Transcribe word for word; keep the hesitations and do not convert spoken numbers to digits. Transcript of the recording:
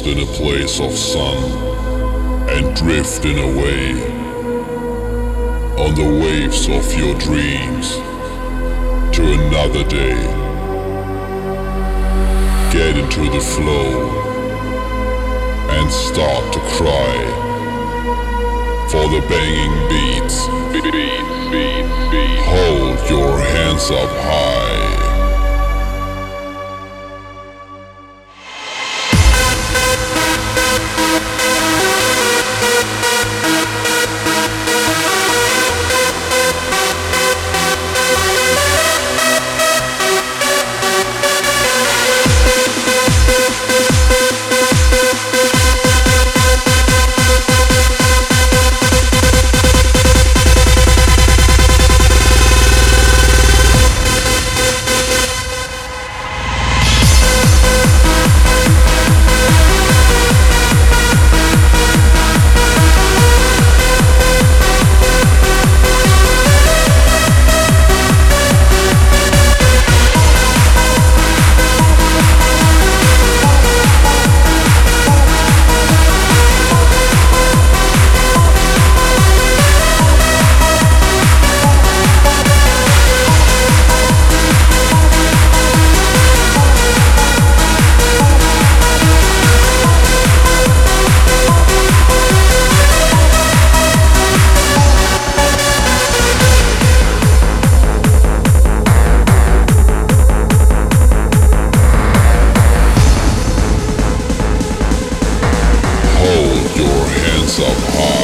lost in a place of sun and drifting away on the waves of your dreams to another day. Get into the flow and start to cry for the banging beats. Beat, beat, beat. Hold your hands up high. Up high.